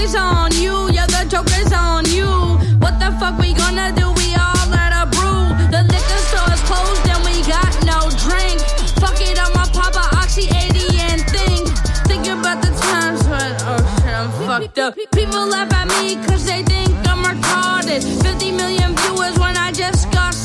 is on you. Yeah, the joke is on you. What the fuck we gonna do? We all let her brew. The liquor store is closed and we got no drink. Fuck it, I'm a Papa Oxy 80 and think about the times when, oh shit, I'm fucked up. People laugh at me cause they think I'm retarded. 50 million viewers when I just got